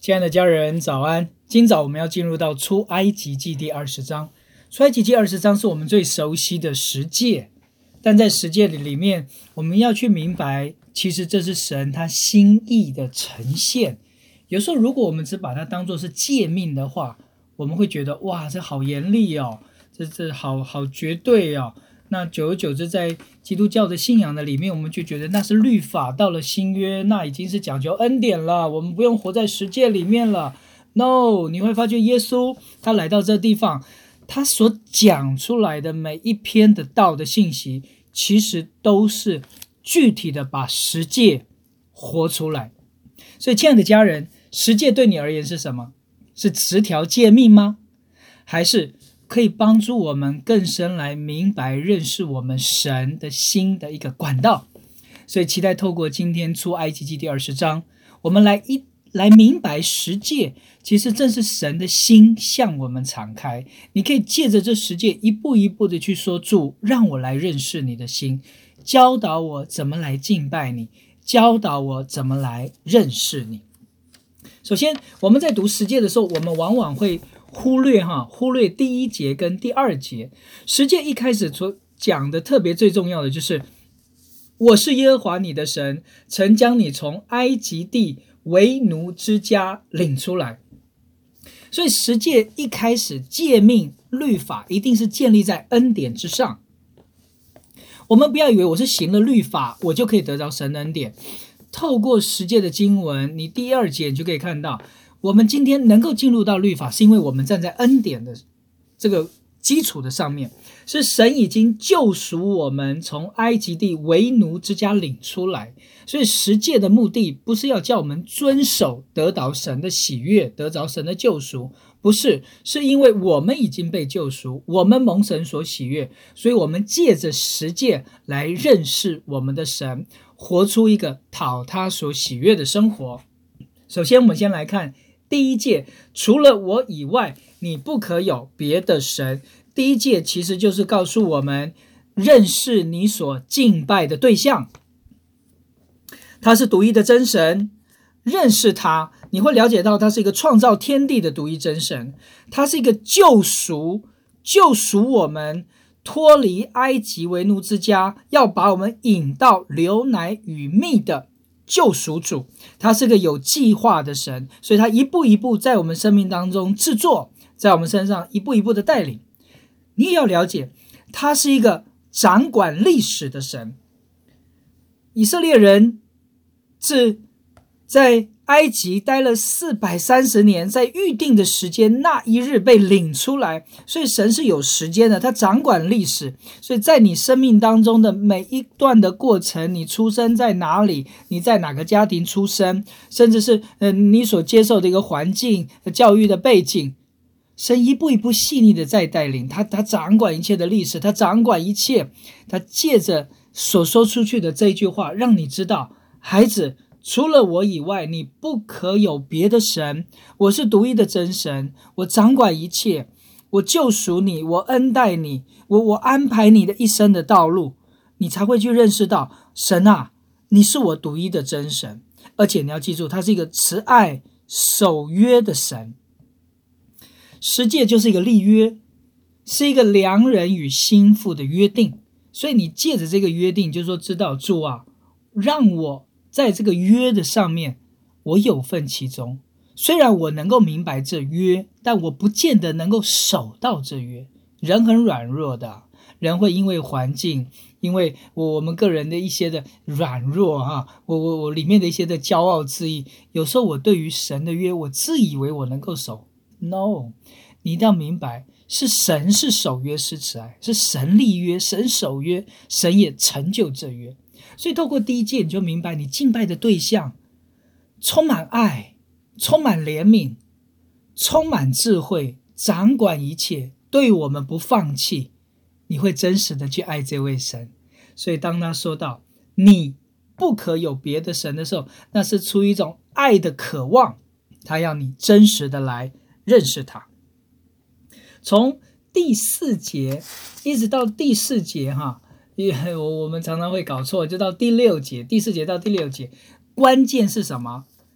亲爱的家人早安，今早我们要进入到出埃及记第20章。出埃及记20章是我们最熟悉的十诫，但在十诫里面，我们要去明白，其实这是神他心意的呈现。有时候如果我们只把它当作是诫命的话，我们会觉得哇，这好严厉哦，这好绝对哦。那久而久之，在基督教的信仰的里面，我们就觉得那是律法，到了新约，那已经是讲究恩典了，我们不用活在十诫里面了。No， 你会发觉耶稣他来到这地方，他所讲出来的每一篇的道的信息，其实都是具体的把十诫活出来。所以亲爱的家人，十诫对你而言是什么？是10条诫命吗？还是可以帮助我们更深来明白认识我们神的心的一个管道？所以期待透过今天出埃及记第20章，我们来明白十诫其实正是神的心向我们敞开。你可以借着这十诫一步一步的去说，主让我来认识你的心，教导我怎么来敬拜你，教导我怎么来认识你。首先我们在读十诫的时候，我们往往会忽略第1节跟第2节。十诫一开始所讲的特别最重要的就是我是耶和华你的神，曾将你从埃及地为奴之家领出来。所以十诫一开始诫命律法一定是建立在恩典之上。我们不要以为我是行了律法我就可以得着神的恩典。透过十诫的经文，你第2节你就可以看到，我们今天能够进入到律法，是因为我们站在恩典的这个基础的上面，是神已经救赎我们从埃及地为奴之家领出来。所以十诫的目的不是要叫我们遵守得到神的喜悦，得着神的救赎，不是，是因为我们已经被救赎，我们蒙神所喜悦，所以我们借着十诫来认识我们的神，活出一个讨他所喜悦的生活。首先我们先来看第1诫，除了我以外你不可有别的神。第1诫其实就是告诉我们认识你所敬拜的对象，他是独一的真神。认识他，你会了解到他是一个创造天地的独一真神，他是一个救赎我们脱离埃及为奴之家，要把我们引到流奶与蜜的救赎主。他是个有计划的神，所以他一步一步在我们生命当中制作，在我们身上一步一步的带领。你也要了解，他是一个掌管历史的神。以色列人是在埃及待了430年，在预定的时间那一日被领出来，所以神是有时间的，他掌管历史。所以在你生命当中的每一段的过程，你出生在哪里，你在哪个家庭出生，甚至是你所接受的一个环境教育的背景，神一步一步细腻的在带领他掌管一切的历史，他掌管一切。他借着所说出去的这一句话，让你知道，孩子，除了我以外你不可有别的神，我是独一的真神，我掌管一切，我救赎你，我恩待你，我安排你的一生的道路，你才会去认识到，神啊，你是我独一的真神。而且你要记住，他是一个慈爱守约的神。十诫就是一个立约，是一个良人与心腹的约定。所以你借着这个约定，就是说知道，主啊，让我在这个约的上面我有份其中。虽然我能够明白这约，但我不见得能够守到这约。人很软弱的，人会因为环境，因为我们个人的一些的软弱我里面的一些的骄傲自义，有时候我对于神的约，我自以为我能够守。No， 你一定要明白，是神是守约施慈爱，是神立约，神守约，神也成就这约。所以透过第1诫，你就明白你敬拜的对象充满爱，充满怜悯，充满智慧，掌管一切，对我们不放弃。你会真实的去爱这位神。所以当他说到你不可有别的神的时候，那是出于一种爱的渴望，他要你真实的来认识他。从第4节一直到第4节我们常常会搞错，就到第6节，第4节到第6节，关键是什么？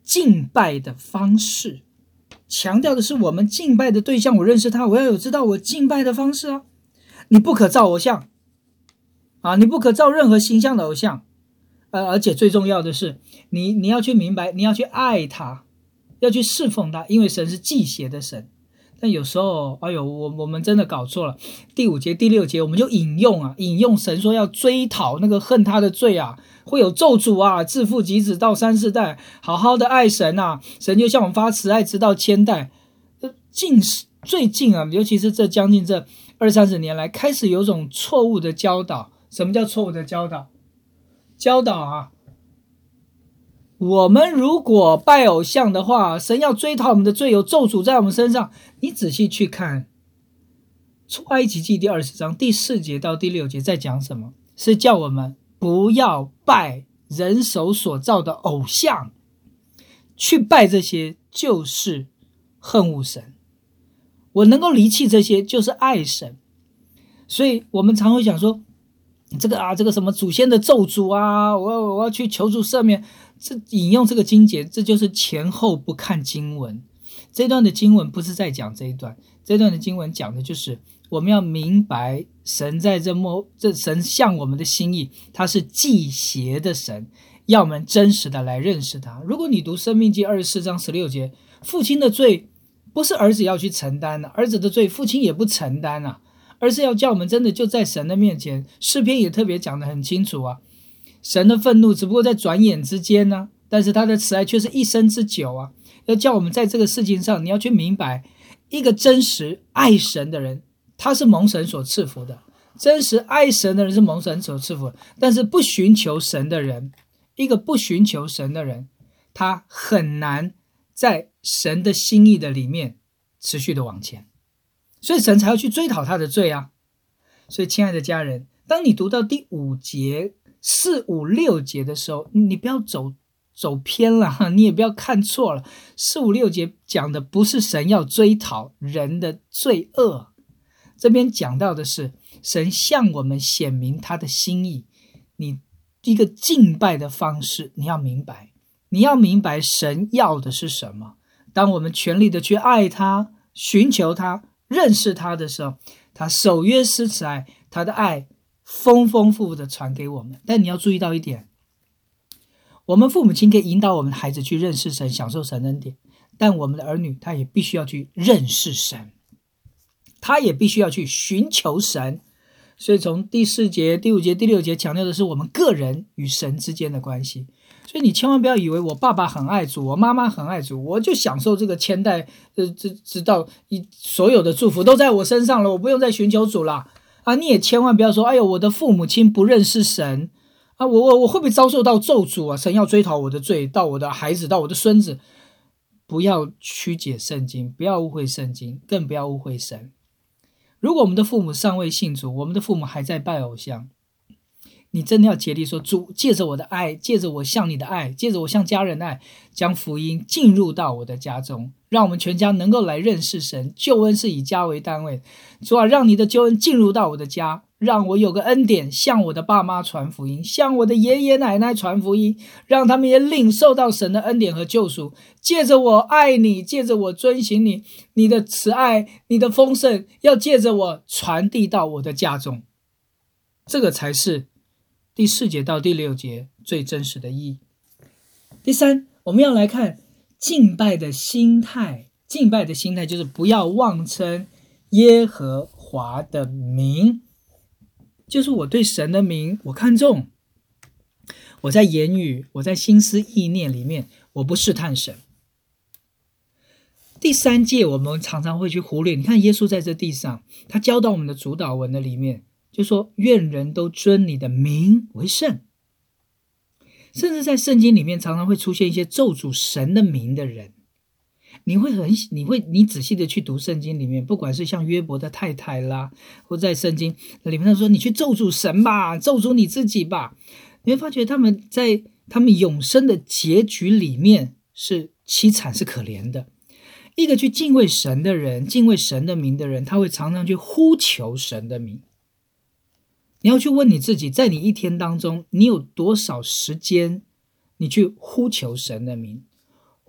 敬拜的方式，强调的是我们敬拜的对象，我认识他，我要有知道我敬拜的方式啊。你不可造偶像啊，你不可造任何形象的偶像。而且最重要的是，你要去明白，你要去爱他，要去侍奉他，因为神是忌邪的神。但有时候，我们真的搞错了。第5节、第6节，我们就引用神说要追讨那个恨他的罪啊，会有咒诅啊，自父及子到3、4代，好好的爱神啊，神就向我们发慈爱，直到千代。最近啊，尤其是将近这20-30年来，开始有种错误的教导。什么叫错误的教导？教导啊，我们如果拜偶像的话，神要追讨我们的罪，有咒诅在我们身上。你仔细去看出埃及记第20章第4节到第6节在讲什么？是叫我们不要拜人手所造的偶像，去拜这些就是恨恶神。我能够离弃这些就是爱神。所以我们常会讲说，这个什么祖先的咒诅啊，我要去求主赦免。这引用这个经节，这就是前后不看经文。这段的经文不是在讲这一段，这段的经文讲的就是我们要明白神在这神向我们的心意，他是忌邪的神，要我们真实的来认识他。如果你读申命记24章16节，父亲的罪不是儿子要去承担的，儿子的罪父亲也不承担啊，而是要叫我们真的就在神的面前。诗篇也特别讲得很清楚啊，神的愤怒只不过在转眼之间啊，但是他的慈爱却是一生之久啊。要叫我们在这个事情上，你要去明白，一个真实爱神的人，他是蒙神所赐福的。真实爱神的人是蒙神所赐福的，但是不寻求神的人，一个不寻求神的人，他很难在神的心意的里面持续的往前，所以神才要去追讨他的罪啊。所以亲爱的家人，当你读到第5节、4、5、6节的时候，你不要走偏了，你也不要看错了。4、5、6节讲的不是神要追讨人的罪恶，这边讲到的是神向我们显明他的心意。你一个敬拜的方式，你要明白神要的是什么。当我们全力的去爱他、寻求他、认识他的时候，他守约施慈爱，他的爱丰丰富富的传给我们。但你要注意到一点，我们父母亲可以引导我们的孩子去认识神，享受神恩典，但我们的儿女他也必须要去认识神，他也必须要去寻求神。所以从第4节、第5节、第6节强调的是我们个人与神之间的关系。所以你千万不要以为我爸爸很爱主，我妈妈很爱主，我就享受这个千代直到所有的祝福都在我身上了，我不用再寻求主了啊！你也千万不要说，哎呦，我的父母亲不认识神啊，我会不会遭受到咒诅啊？神要追讨我的罪，到我的孩子，到我的孙子。不要曲解圣经，不要误会圣经，更不要误会神。如果我们的父母尚未信主，我们的父母还在拜偶像，你真的要竭力说，主，借着我的爱，借着我向你的爱，借着我向家人的爱，将福音进入到我的家中，让我们全家能够来认识神。救恩是以家为单位，主啊，让你的救恩进入到我的家，让我有个恩典向我的爸妈传福音，向我的爷爷奶奶传福音，让他们也领受到神的恩典和救赎。借着我爱你，借着我遵行你，你的慈爱，你的丰盛，要借着我传递到我的家中。这个才是第4节到第6节最真实的意义。第3，我们要来看敬拜的心态。敬拜的心态就是不要妄称耶和华的名，就是我对神的名我看重，我在言语，我在心思意念里面，我不试探神。第3诫我们常常会去忽略，你看耶稣在这地上，他教导我们的主导文的里面就说，愿人都尊你的名为圣。甚至在圣经里面常常会出现一些咒诅神的名的人，你仔细的去读圣经里面，不管是像约伯的太太啦，或在圣经里面说，你去咒诅神吧，咒诅你自己吧，你会发觉他们在他们永生的结局里面是凄惨，是可怜的。一个去敬畏神的人，敬畏神的名的人，他会常常去呼求神的名。你要去问你自己，在你一天当中，你有多少时间你去呼求神的名？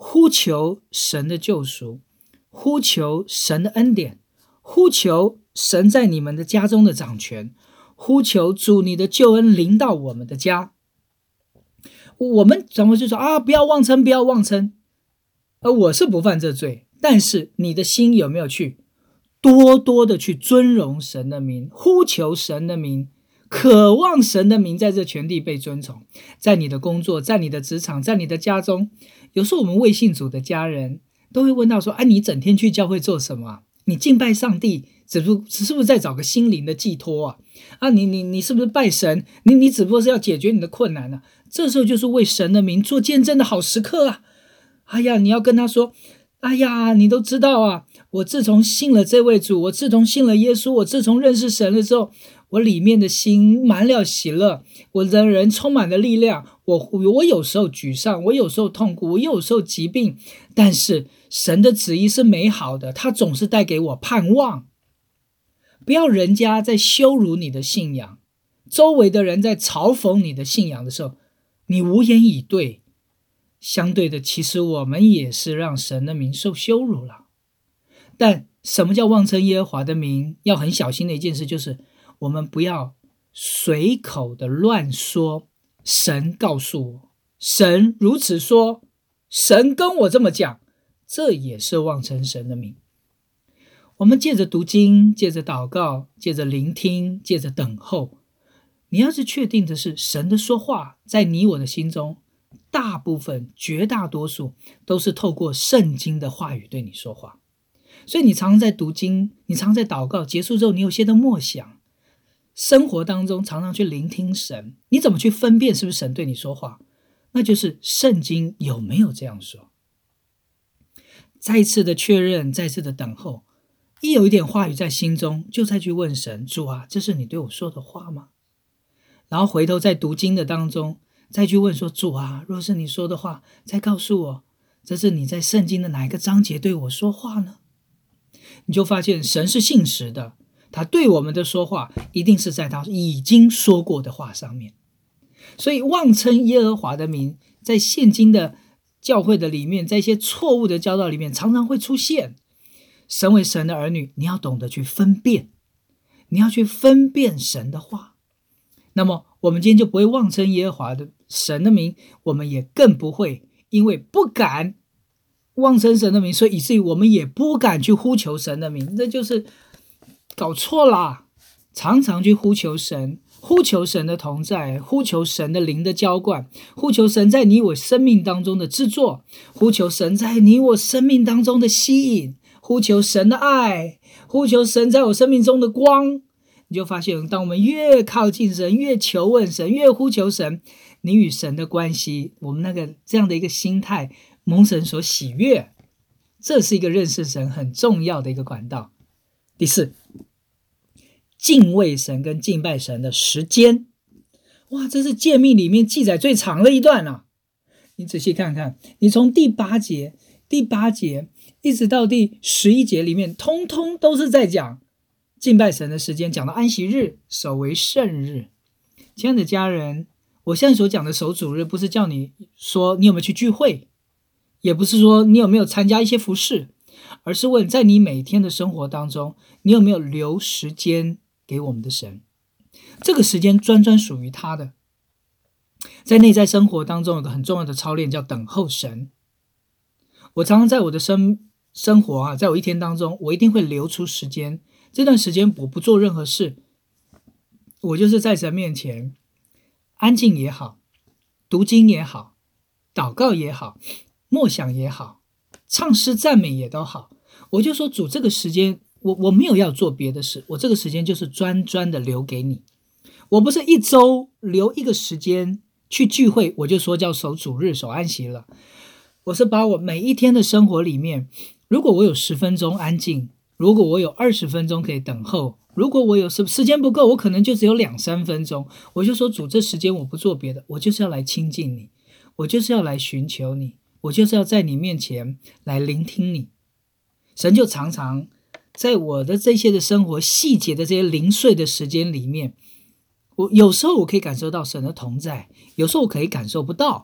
呼求神的救赎，呼求神的恩典，呼求神在你们的家中的掌权，呼求主你的救恩临到我们的家。我们怎么就说不要妄称，不要妄称，我是不犯这罪，但是你的心有没有去多多的去尊荣神的名，呼求神的名，渴望神的名在这全地被尊崇，在你的工作，在你的职场，在你的家中。有时候我们未信主的家人都会问到说，你整天去教会做什么？你敬拜上帝是不是在找个心灵的寄托你是不是拜神？你只不过是要解决你的困难这时候就是为神的名做见证的好时刻你要跟他说，你都知道我自从信了这位主，我自从信了耶稣，我自从认识神了之后，我里面的心满了喜乐，我的人充满了力量，我有时候沮丧，我有时候痛苦，我有时候疾病，但是神的旨意是美好的，他总是带给我盼望。不要人家在羞辱你的信仰，周围的人在嘲讽你的信仰的时候，你无言以对。相对的，其实我们也是让神的名受羞辱了。但什么叫妄称耶和华的名？要很小心的一件事，就是我们不要随口的乱说，神告诉我，神如此说，神跟我这么讲，这也是妄称神的名。我们借着读经，借着祷告，借着聆听，借着等候，你要是确定的是神的说话在你我的心中，大部分绝大多数都是透过圣经的话语对你说话。所以你常常在读经，你常常在祷告，结束之后你有些的默想，生活当中常常去聆听神，你怎么去分辨是不是神对你说话？那就是圣经有没有这样说。再一次的确认，再一次的等候，一有一点话语在心中，就再去问神，主这是你对我说的话吗？然后回头在读经的当中再去问说，主若是你说的话，再告诉我，这是你在圣经的哪一个章节对我说话呢？你就发现神是信实的，他对我们的说话一定是在他已经说过的话上面。所以妄称耶和华的名，在现今的教会的里面，在一些错误的教导里面常常会出现。身为神的儿女，你要懂得去分辨，你要去分辨神的话。那么我们今天就不会妄称耶和华的神的名，我们也更不会因为不敢妄称神的名，所以以至于我们也不敢去呼求神的名，这就是搞错啦。常常去呼求神，呼求神的同在，呼求神的灵的浇灌，呼求神在你我生命当中的制作，呼求神在你我生命当中的吸引，呼求神的爱，呼求神在我生命中的光。你就发现，当我们越靠近神，越求问神，越呼求神，你与神的关系，我们这样的一个心态蒙神所喜悦，这是一个认识神很重要的一个管道。第四，敬畏神跟敬拜神的时间。这是诫命里面记载最长的一段你仔细看看，你从第八节一直到第11节里面，通通都是在讲敬拜神的时间，讲到安息日，守为圣日。亲爱的家人，我现在所讲的守主日，不是叫你说你有没有去聚会，也不是说你有没有参加一些服事，而是问在你每天的生活当中，你有没有留时间给我们的神，这个时间专属于他的。在内在生活当中有个很重要的操练，叫等候神。我常常在我的生活在我一天当中，我一定会留出时间，这段时间我不做任何事，我就是在神面前安静也好，读经也好，祷告也好，默想也好，唱诗赞美也都好，我就说主，这个时间我没有要做别的事，我这个时间就是专的留给你。我不是一周留一个时间去聚会，我就说叫守主日守安息了。我是把我每一天的生活里面，如果我有10分钟安静，如果我有20分钟可以等候，如果我有时间不够，我可能就只有2-3分钟，我就说主，这时间我不做别的，我就是要来亲近你，我就是要来寻求你，我就是要在你面前来聆听你。神就常常在我的这些的生活细节的这些零碎的时间里面，有时候我可以感受到神的同在，有时候我可以感受不到，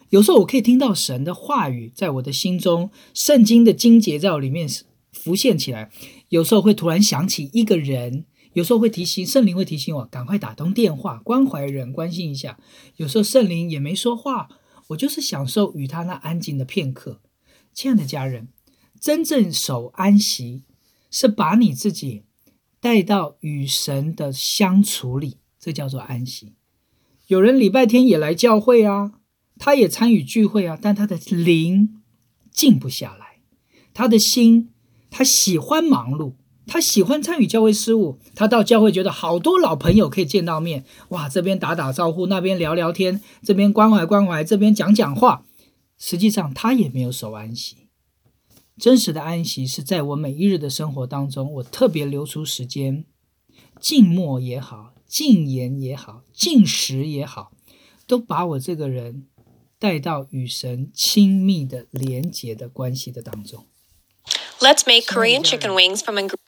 有时候我可以听到神的话语在我的心中，圣经的经节在我里面浮现起来，有时候会突然想起一个人，有时候会圣灵会提醒我赶快打通电话关怀人关心一下，有时候圣灵也没说话，我就是享受与他那安静的片刻。亲爱的家人，真正守安息是把你自己带到与神的相处里，这叫做安息。有人礼拜天也来教会啊，他也参与聚会啊，但他的灵静不下来，他的心，他喜欢忙碌，他喜欢参与教会事务，他到教会觉得好多老朋友可以见到面，哇，这边打打招呼，那边聊聊天，这边关怀关怀，这边讲讲话，实际上他也没有守安息。真实的安息是在我每一日的生活当中，我特别留出时间，静默也好，静言也好，静食也好，都把我这个人带到与神亲密的连结的关系的当中。 Let's make Korean chicken wings from ingredients.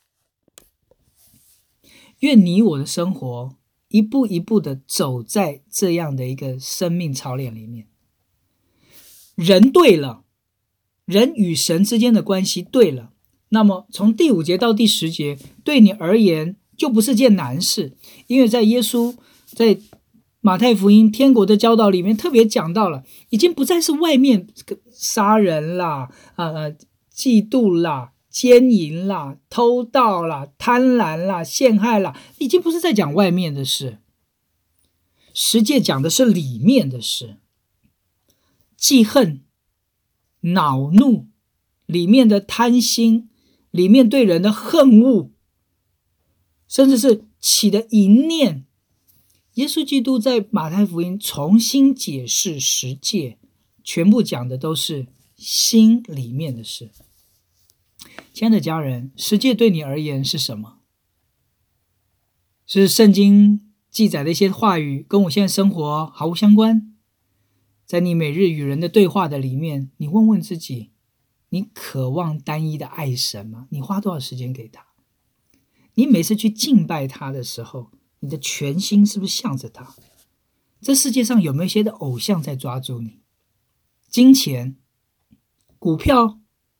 愿你我的生活一步一步的走在这样的一个生命操练里面。人对了，人与神之间的关系对了，那么从第5节到第10节，对你而言就不是件难事，因为在耶稣在马太福音天国的教导里面特别讲到了，已经不再是外面杀人啦、嫉妒啦、奸淫啦、偷盗啦、贪婪啦、陷害啦，已经不是在讲外面的事，十诫讲的是里面的事。记恨、恼怒，里面的贪心，里面对人的恨恶，甚至是起的淫念，耶稣基督在马太福音重新解释十诫，全部讲的都是心里面的事。亲爱的家人，十诫对你而言是什么？是圣经记载的一些话语跟我现在生活毫无相关？在你每日与人的对话的里面，你问问自己，你渴望单一的爱神吗？你花多少时间给他？你每次去敬拜他的时候，你的全心是不是向着他？这世界上有没有一些的偶像在抓住你？金钱、股票、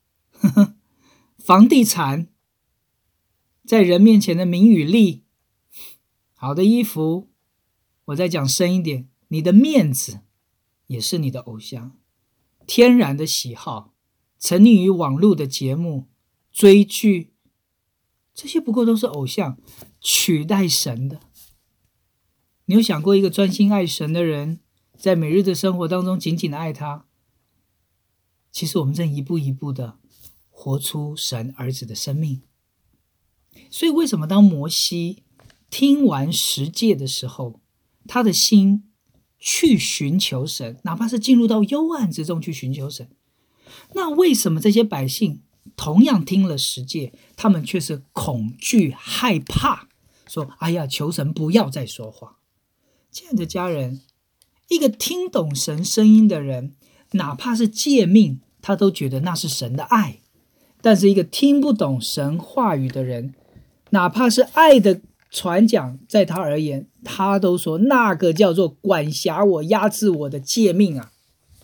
房地产，在人面前的名与利，好的衣服，我再讲深一点，你的面子也是你的偶像。天然的喜好，沉溺于网络的节目、追剧，这些不过都是偶像，取代神的。你有想过一个专心爱神的人，在每日的生活当中紧紧的爱他？其实我们正一步一步的活出神儿子的生命。所以为什么当摩西听完十诫的时候，他的心去寻求神，哪怕是进入到幽暗之中去寻求神，那为什么这些百姓同样听了十诫，他们却是恐惧害怕，说哎呀，求神不要再说话？亲爱的家人，一个听懂神声音的人，哪怕是诫命，他都觉得那是神的爱。但是一个听不懂神话语的人，哪怕是爱的传讲，在他而言，他都说那个叫做管辖我、压制我的诫命啊。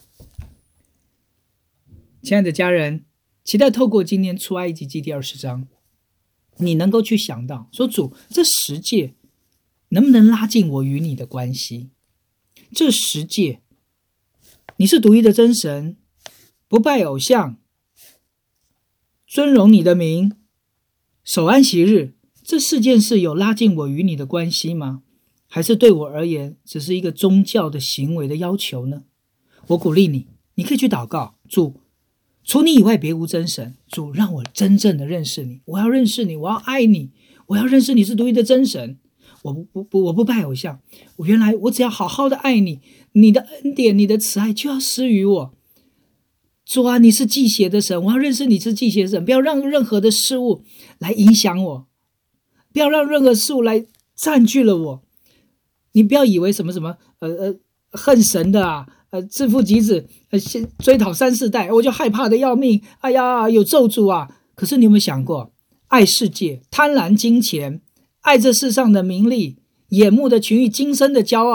亲爱的家人，期待透过今天出埃及记第20章，你能够去想到说，主，这十诫能不能拉近我与你的关系？这十诫，你是独一的真神，不拜偶像，尊荣你的名，守安息日，这4件事有拉近我与你的关系吗？还是对我而言只是一个宗教的行为的要求呢？我鼓励你，你可以去祷告，主，除你以外别无真神，主，让我真正的认识你，我要认识你，我要爱你，我要认识你是独一的真神，我不拜偶像，原来我只要好好的爱你，你的恩典、你的慈爱就要施于我。主啊，你是忌邪的神，我要认识你是忌邪的神，不要让任何的事物来影响我，不要让任何事物来占据了我。你不要以为什么恨神的啊，自负及子，追讨3、4代，我就害怕的要命，哎呀，有咒诅啊。可是你有没有想过，爱世界、贪婪金钱、爱这世上的名利、眼目的情欲、今生的骄傲，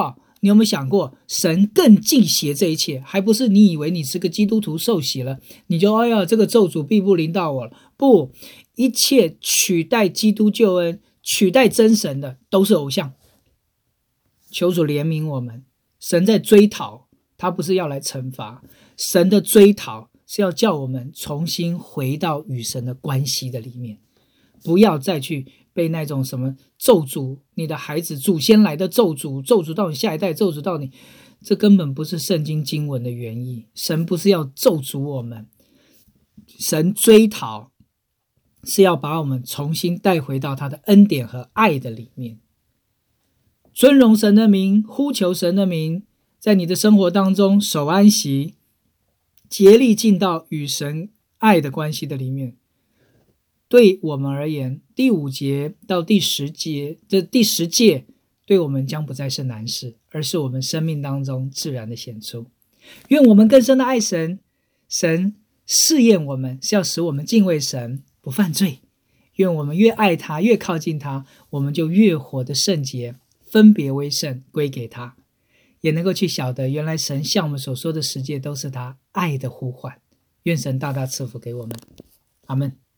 你有没有想过，神更忌邪这一切，还不是你以为你是个基督徒受洗了，你就哎呀这个咒诅必不临到我了？不，一切取代基督救恩、取代真神的都是偶像。求主怜悯我们，神在追讨，他不是要来惩罚，神的追讨是要叫我们重新回到与神的关系的里面，不要再去被那种什么咒诅，你的孩子祖先来的咒诅，咒诅到你下一代，咒诅到你，这根本不是圣经经文的原意。神不是要咒诅我们，神追讨是要把我们重新带回到他的恩典和爱的里面。尊荣神的名，呼求神的名，在你的生活当中守安息，竭力进到与神爱的关系的里面。对我们而言，第5节到第10节，这第10诫对我们将不再是难事，而是我们生命当中自然的显出。愿我们更深的爱神，神试验我们是要使我们敬畏神，不犯罪。愿我们越爱他，越靠近他，我们就越活得圣洁，分别为圣，归给他，也能够去晓得原来神向我们所说的10诫都是他爱的呼唤。愿神大大赐福给我们，阿们。